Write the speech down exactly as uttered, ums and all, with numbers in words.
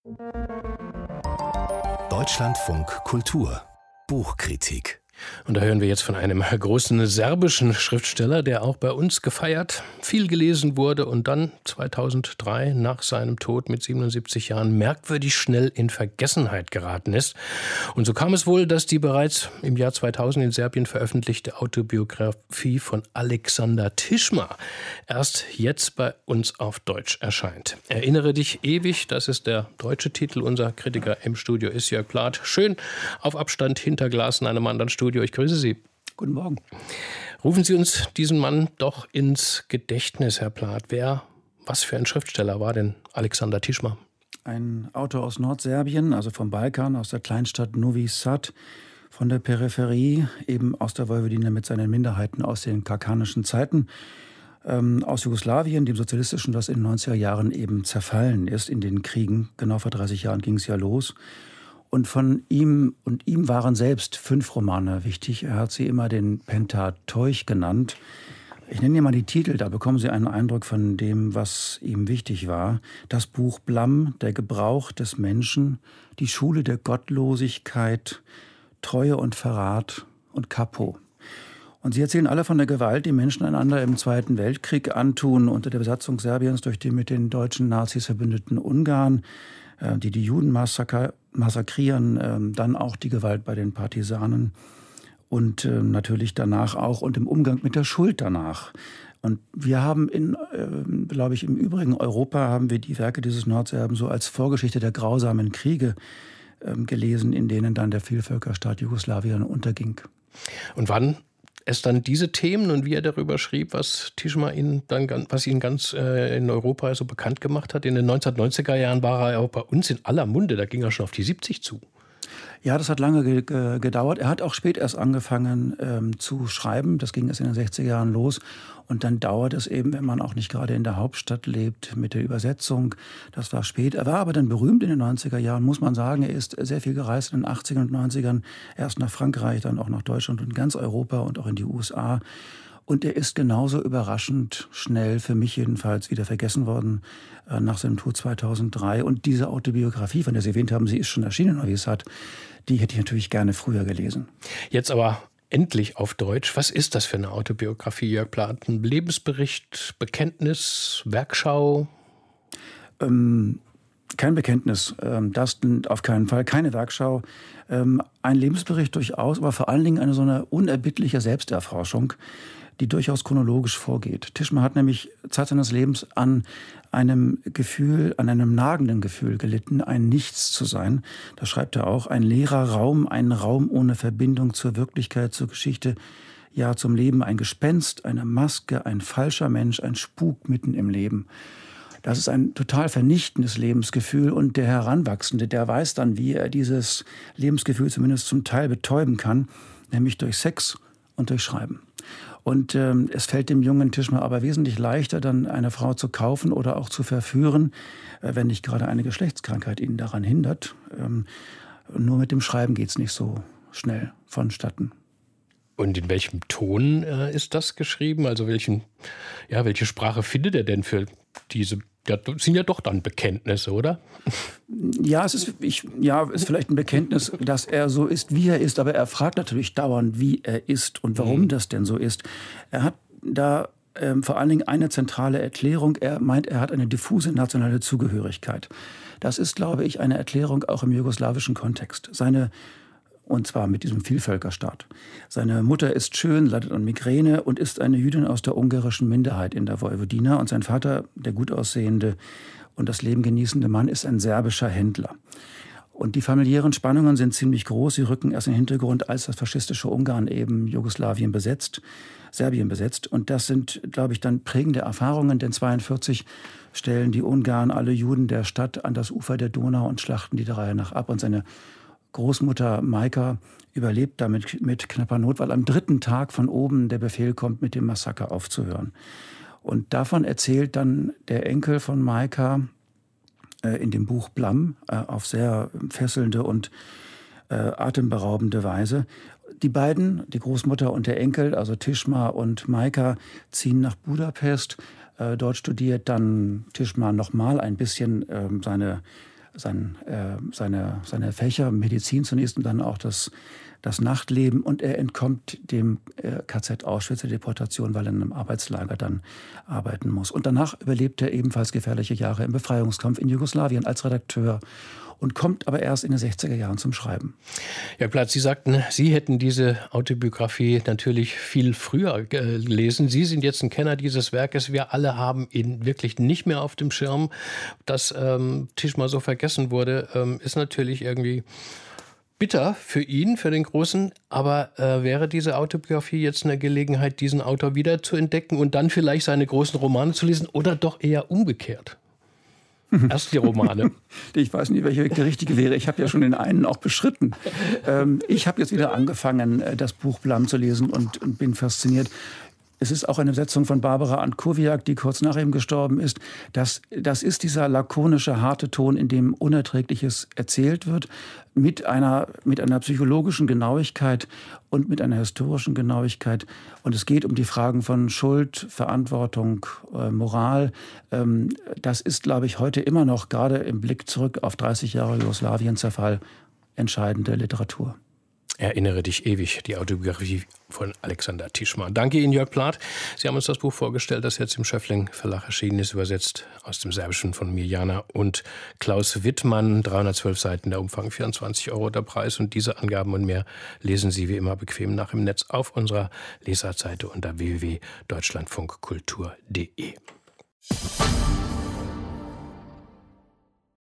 Deutschlandfunk Kultur Buchkritik. Und da hören wir jetzt von einem großen serbischen Schriftsteller, der auch bei uns gefeiert, viel gelesen wurde und dann zweitausenddrei nach seinem Tod mit siebenundsiebzig Jahren merkwürdig schnell in Vergessenheit geraten ist. Und so kam es wohl, dass die bereits im Jahr zweitausend in Serbien veröffentlichte Autobiografie von Alexander Tischma erst jetzt bei uns auf Deutsch erscheint. Erinnere dich ewig, das ist der deutsche Titel. Unser Kritiker im Studio ist Jörg Plath. Schön auf Abstand hinter Glas in einem anderen Studio. Ich grüße Sie. Guten Morgen. Rufen Sie uns diesen Mann doch ins Gedächtnis, Herr Plath. Wer, was für ein Schriftsteller war denn Alexander Tischma? Ein Autor aus Nordserbien, also vom Balkan, aus der Kleinstadt Novi Sad, von der Peripherie, eben aus der Vojvodina mit seinen Minderheiten aus den karkanischen Zeiten, ähm, aus Jugoslawien, dem sozialistischen, das in den neunziger Jahren eben zerfallen ist in den Kriegen. Genau vor dreißig Jahren ging es ja los. Und von ihm und ihm waren selbst fünf Romane wichtig. Er hat sie immer den Pentateuch genannt. Ich nenne hier mal die Titel, da bekommen Sie einen Eindruck von dem, was ihm wichtig war. Das Buch Blam, der Gebrauch des Menschen, die Schule der Gottlosigkeit, Treue und Verrat und Kapo. Und sie erzählen alle von der Gewalt, die Menschen einander im Zweiten Weltkrieg antun, unter der Besatzung Serbiens durch die mit den deutschen Nazis verbündeten Ungarn, die die Juden massakrieren, massakrieren, dann auch die Gewalt bei den Partisanen und natürlich danach auch und im Umgang mit der Schuld danach. Und wir haben in, glaube ich, im übrigen Europa haben wir die Werke dieses Nordserben so als Vorgeschichte der grausamen Kriege gelesen, in denen dann der Vielvölkerstaat Jugoslawien unterging. Und wann es dann diese Themen und wie er darüber schrieb, was Tischma ihn dann, was ihn ganz äh, in Europa so bekannt gemacht hat. In den neunzehnhundertneunziger Jahren war er auch bei uns in aller Munde, da ging er schon auf die siebzig zu. Ja, das hat lange ge- ge- gedauert. Er hat auch spät erst angefangen ähm, zu schreiben. Das ging erst in den sechziger Jahren los. Und dann dauert es eben, wenn man auch nicht gerade in der Hauptstadt lebt, mit der Übersetzung. Das war spät. Er war aber dann berühmt in den neunziger Jahren, muss man sagen. Er ist sehr viel gereist in den achtzigern und neunzigern. Erst nach Frankreich, dann auch nach Deutschland und ganz Europa und auch in die U S A. Und er ist genauso überraschend schnell, für mich jedenfalls, wieder vergessen worden äh, nach seinem Tod zweitausenddrei. Und diese Autobiografie, von der Sie erwähnt haben, sie ist schon erschienen, wie es hat, die hätte ich natürlich gerne früher gelesen. Jetzt aber endlich auf Deutsch. Was ist das für eine Autobiografie, Jörg Plath? Ein Lebensbericht, Bekenntnis, Werkschau? Ähm, kein Bekenntnis, ähm, das auf keinen Fall, keine Werkschau. Ähm, ein Lebensbericht durchaus, aber vor allen Dingen eine so eine unerbittliche Selbsterforschung, die durchaus chronologisch vorgeht. Tischma hat nämlich Zeit seines Lebens an einem Gefühl, an einem nagenden Gefühl gelitten, ein Nichts zu sein. Da schreibt er auch, ein leerer Raum, ein Raum ohne Verbindung zur Wirklichkeit, zur Geschichte, ja zum Leben, ein Gespenst, eine Maske, ein falscher Mensch, ein Spuk mitten im Leben. Das ist ein total vernichtendes Lebensgefühl und der Heranwachsende, der weiß dann, wie er dieses Lebensgefühl zumindest zum Teil betäuben kann, nämlich durch Sex und durch Schreiben. Und ähm, es fällt dem jungen Tischma aber wesentlich leichter, dann eine Frau zu kaufen oder auch zu verführen, äh, wenn nicht gerade eine Geschlechtskrankheit ihn daran hindert. Ähm, nur mit dem Schreiben geht's nicht so schnell vonstatten. Und in welchem Ton äh, ist das geschrieben? Also welchen, ja, welche Sprache findet er denn für diese? Ja, das sind ja doch dann Bekenntnisse, oder? Ja, es ist, ich, ja, ist vielleicht ein Bekenntnis, dass er so ist, wie er ist. Aber er fragt natürlich dauernd, wie er ist und warum mhm. das denn so ist. Er hat da ähm, vor allen Dingen eine zentrale Erklärung. Er meint, er hat eine diffuse nationale Zugehörigkeit. Das ist, glaube ich, eine Erklärung auch im jugoslawischen Kontext. Seine Und zwar mit diesem Vielvölkerstaat. Seine Mutter ist schön, leidet an Migräne und ist eine Jüdin aus der ungarischen Minderheit in der Vojvodina. Und sein Vater, der gut aussehende und das Leben genießende Mann, ist ein serbischer Händler. Und die familiären Spannungen sind ziemlich groß. Sie rücken erst in den Hintergrund, als das faschistische Ungarn eben Jugoslawien besetzt, Serbien besetzt. Und das sind, glaube ich, dann prägende Erfahrungen. Denn neunzehnhundertzweiundvierzig stellen die Ungarn alle Juden der Stadt an das Ufer der Donau und schlachten die der Reihe nach ab. Und seine Großmutter Majka überlebt damit mit knapper Not, weil am dritten Tag von oben der Befehl kommt, mit dem Massaker aufzuhören. Und davon erzählt dann der Enkel von Majka äh, in dem Buch Blam äh, auf sehr fesselnde und äh, atemberaubende Weise. Die beiden, die Großmutter und der Enkel, also Tischma und Majka, ziehen nach Budapest. Äh, dort studiert dann Tischma nochmal ein bisschen äh, seine sein, äh, seine, seine Fächer, Medizin zunächst und dann auch das, das Nachtleben. Und er entkommt dem äh, K Z Auschwitz, der Deportation, weil er in einem Arbeitslager dann arbeiten muss. Und danach überlebt er ebenfalls gefährliche Jahre im Befreiungskampf in Jugoslawien als Redakteur und kommt aber erst in den sechziger Jahren zum Schreiben. Herr Platz, Sie sagten, Sie hätten diese Autobiografie natürlich viel früher gelesen. Sie sind jetzt ein Kenner dieses Werkes. Wir alle haben ihn wirklich nicht mehr auf dem Schirm. Dass ähm, Tischmar so vergessen wurde, ähm, ist natürlich irgendwie bitter für ihn, für den Großen. Aber äh, wäre diese Autobiografie jetzt eine Gelegenheit, diesen Autor wieder zu entdecken und dann vielleicht seine großen Romane zu lesen oder doch eher umgekehrt? Erst die Romane. Ich weiß nicht, welcher Weg der richtige wäre. Ich habe ja schon den einen auch beschritten. Ähm, ich habe jetzt wieder angefangen, das Buch Blam zu lesen und, und bin fasziniert. Es ist auch eine Besetzung von Barbara Antkowiak, die kurz nach ihm gestorben ist. Das, das ist dieser lakonische, harte Ton, in dem Unerträgliches erzählt wird, mit einer, mit einer psychologischen Genauigkeit und mit einer historischen Genauigkeit. Und es geht um die Fragen von Schuld, Verantwortung, äh, Moral. Ähm, das ist, glaube ich, heute immer noch, gerade im Blick zurück auf dreißig Jahre Jugoslawien-Zerfall, entscheidende Literatur. Erinnere dich ewig, die Autobiografie von Alexander Tischmar. Danke Ihnen, Jörg Plath. Sie haben uns das Buch vorgestellt, das jetzt im Schöffling Verlag erschienen ist, übersetzt aus dem Serbischen von Mirjana und Klaus Wittmann. dreihundertzwölf Seiten, der Umfang vierundzwanzig Euro der Preis. Und diese Angaben und mehr lesen Sie wie immer bequem nach im Netz auf unserer Leserseite unter w w w punkt deutschlandfunkkultur punkt de.